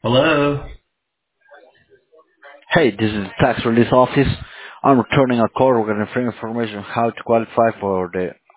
Hello. Hey, this is tax release office. I'm returning a call regarding free information how to qualify for the